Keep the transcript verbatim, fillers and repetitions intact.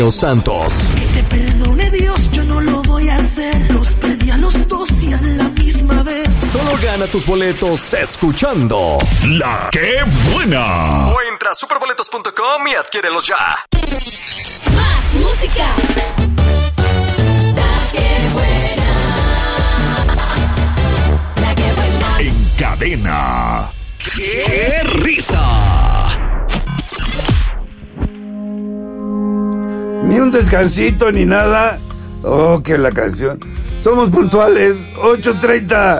Los Santos. Que te perdone Dios, yo no lo voy a hacer. Los perdí a los dos y a la misma vez. Solo gana tus boletos escuchando La Que Buena. O entra a superboletos punto com y adquiérelos ya. Más música. La Que Buena. La Que Buena. En cadena. ¡Qué risa! Ni un descansito ni nada. Oh, que la canción. Somos puntuales. ocho treinta.